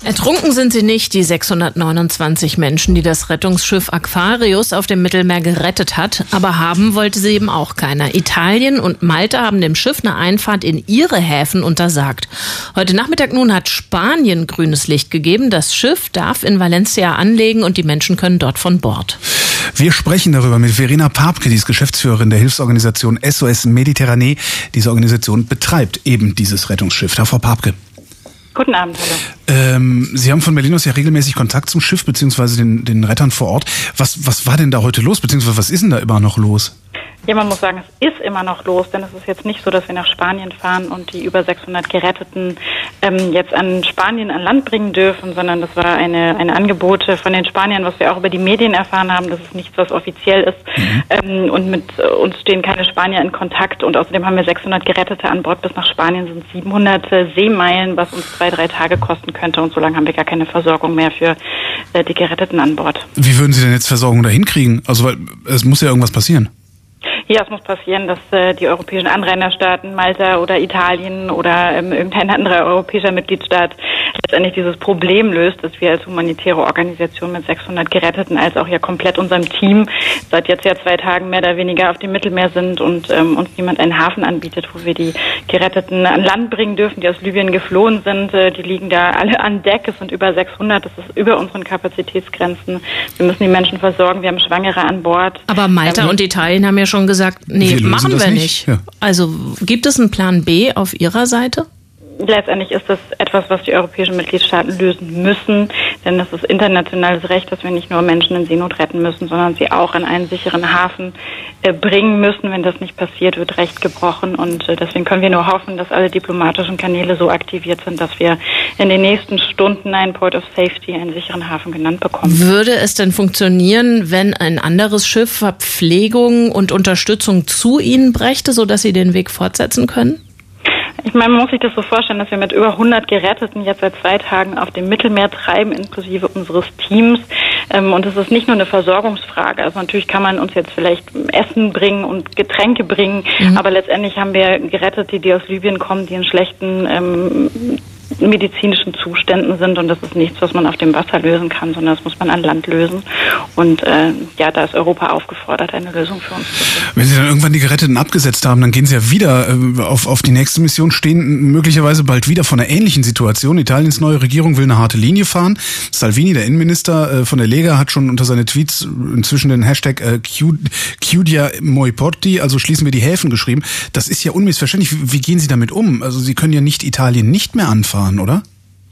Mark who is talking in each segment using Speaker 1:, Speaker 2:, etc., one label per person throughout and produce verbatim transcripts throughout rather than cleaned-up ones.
Speaker 1: Ertrunken sind sie nicht, die sechshundertneunundzwanzig Menschen, die das Rettungsschiff Aquarius auf dem Mittelmeer gerettet hat. Aber haben wollte sie eben auch keiner. Italien und Malta haben dem Schiff eine Einfahrt in ihre Häfen untersagt. Heute Nachmittag nun hat Spanien grünes Licht gegeben. Das Schiff darf in Valencia anlegen und die Menschen können dort von Bord.
Speaker 2: Wir sprechen darüber mit Verena Papke, die ist Geschäftsführerin der Hilfsorganisation S O S Mediterranee. Diese Organisation betreibt eben dieses Rettungsschiff. Frau Papke.
Speaker 3: Guten Abend, hallo.
Speaker 2: Ähm, Sie haben von Berlin aus ja regelmäßig Kontakt zum Schiff beziehungsweise den, den Rettern vor Ort. Was, was war denn da heute los, beziehungsweise was ist denn da immer noch los?
Speaker 3: Ja, man muss sagen, es ist immer noch los, denn es ist jetzt nicht so, dass wir nach Spanien fahren und die über sechshundert Geretteten ähm, jetzt an Spanien an Land bringen dürfen, sondern das war eine, eine Angebot von den Spaniern, was wir auch über die Medien erfahren haben. Das ist nichts, was offiziell ist. Mhm. Ähm, und mit uns stehen keine Spanier in Kontakt und außerdem haben wir sechshundert Gerettete an Bord. Bis nach Spanien sind siebenhundert Seemeilen, was uns zwei, drei Tage kosten könnte und so lange haben wir gar keine Versorgung mehr für äh, die Geretteten an Bord.
Speaker 2: Wie würden Sie denn jetzt Versorgung da hinkriegen? Also, weil es muss ja irgendwas passieren.
Speaker 3: Ja, es muss passieren, dass äh, die europäischen Anrainerstaaten, Malta oder Italien oder ähm, irgendein anderer europäischer Mitgliedstaat letztendlich dieses Problem löst, dass wir als humanitäre Organisation mit sechshundert Geretteten als auch ja komplett unserem Team seit jetzt ja zwei Tagen mehr oder weniger auf dem Mittelmeer sind und ähm, uns niemand einen Hafen anbietet, wo wir die Geretteten an Land bringen dürfen, die aus Libyen geflohen sind. Äh, die liegen da alle an Deck. Es sind über sechshundert. Das ist über unseren Kapazitätsgrenzen. Wir müssen die Menschen versorgen. Wir haben Schwangere an Bord.
Speaker 1: Aber Malta ähm, und Italien haben ja schon gesagt, sagt, nee, wir machen wir nicht. nicht. Ja. Also gibt es einen Plan B auf Ihrer Seite?
Speaker 3: Letztendlich ist das etwas, was die europäischen Mitgliedstaaten lösen müssen, denn es ist internationales Recht, dass wir nicht nur Menschen in Seenot retten müssen, sondern sie auch in einen sicheren Hafen äh, bringen müssen. Wenn das nicht passiert, wird Recht gebrochen und äh, deswegen können wir nur hoffen, dass alle diplomatischen Kanäle so aktiviert sind, dass wir in den nächsten Stunden einen Port of Safety, einen sicheren Hafen genannt bekommen.
Speaker 1: Würde es denn funktionieren, wenn ein anderes Schiff Verpflegung und Unterstützung zu Ihnen brächte, sodass Sie den Weg fortsetzen können?
Speaker 3: Ich meine, man muss sich das so vorstellen, dass wir mit über hundert Geretteten jetzt seit zwei Tagen auf dem Mittelmeer treiben, inklusive unseres Teams. Und es ist nicht nur eine Versorgungsfrage. Also natürlich kann man uns jetzt vielleicht Essen bringen und Getränke bringen, mhm. aber letztendlich haben wir Gerettete, die aus Libyen kommen, die in schlechten ähm, medizinischen Zuständen sind und das ist nichts, was man auf dem Wasser lösen kann, sondern das muss man an Land lösen. Und äh, ja, da ist Europa aufgefordert, eine Lösung für uns zu finden.
Speaker 2: Wenn Sie dann irgendwann die Geretteten abgesetzt haben, dann gehen Sie ja wieder äh, auf, auf die nächste Mission, stehen möglicherweise bald wieder vor einer ähnlichen Situation. Italiens neue Regierung will eine harte Linie fahren. Salvini, der Innenminister äh, von der Lega, hat schon unter seine Tweets inzwischen den Hashtag äh, Chiudia moi porti, also schließen wir die Häfen, geschrieben. Das ist ja unmissverständlich. Wie, wie gehen Sie damit um? Also Sie können ja nicht Italien nicht mehr anfahren, oder?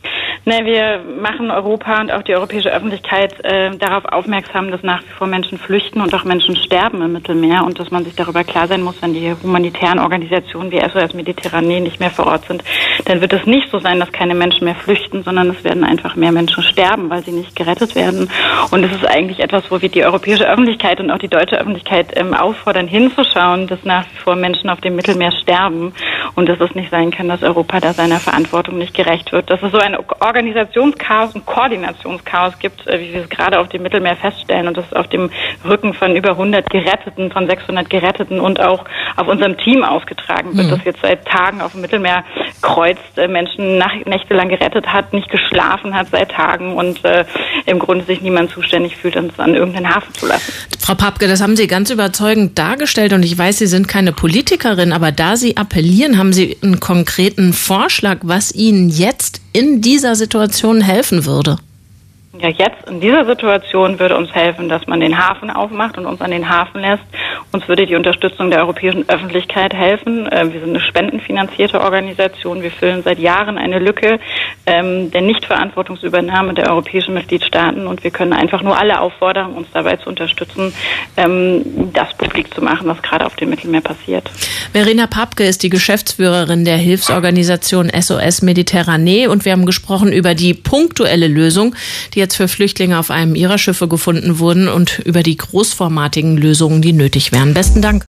Speaker 3: Ne, wir machen Europa und auch die europäische Öffentlichkeit äh, darauf aufmerksam, dass nach wie vor Menschen flüchten und auch Menschen sterben im Mittelmeer und dass man sich darüber klar sein muss, wenn die humanitären Organisationen wie S O S Mediterranee nicht mehr vor Ort sind, dann wird es nicht so sein, dass keine Menschen mehr flüchten, sondern es werden einfach mehr Menschen sterben, weil sie nicht gerettet werden. Und es ist eigentlich etwas, wo wir die europäische Öffentlichkeit und auch die deutsche Öffentlichkeit ähm, auffordern, hinzuschauen, dass nach wie vor Menschen auf dem Mittelmeer sterben und dass es nicht sein kann, dass Europa da seiner Verantwortung nicht gerecht wird. Das ist so ein Organisationschaos und Koordinationschaos gibt, wie wir es gerade auf dem Mittelmeer feststellen und das auf dem Rücken von über hundert Geretteten, von sechshundert Geretteten und auch auf unserem Team ausgetragen wird, mhm. das jetzt seit Tagen auf dem Mittelmeer kreuzt, Menschen nach, nächtelang gerettet hat, nicht geschlafen hat seit Tagen und äh, im Grunde sich niemand zuständig fühlt, uns an irgendeinen Hafen zu lassen.
Speaker 1: Frau Papke, das haben Sie ganz überzeugend dargestellt und ich weiß, Sie sind keine Politikerin, aber da Sie appellieren, haben Sie einen konkreten Vorschlag, was Ihnen jetzt in dieser Situation helfen würde?
Speaker 3: Ja, jetzt in dieser Situation würde uns helfen, dass man den Hafen aufmacht und uns an den Hafen lässt. Uns würde die Unterstützung der europäischen Öffentlichkeit helfen. Wir sind eine spendenfinanzierte Organisation. Wir füllen seit Jahren eine Lücke ähm, der Nichtverantwortungsübernahme der europäischen Mitgliedstaaten und wir können einfach nur alle auffordern, uns dabei zu unterstützen, ähm, das publik zu machen, was gerade auf dem Mittelmeer passiert.
Speaker 1: Verena Papke ist die Geschäftsführerin der Hilfsorganisation S O S Mediterranee und wir haben gesprochen über die punktuelle Lösung, die jetzt für Flüchtlinge auf einem ihrer Schiffe gefunden wurden und über die großformatigen Lösungen, die nötig wären. Besten Dank.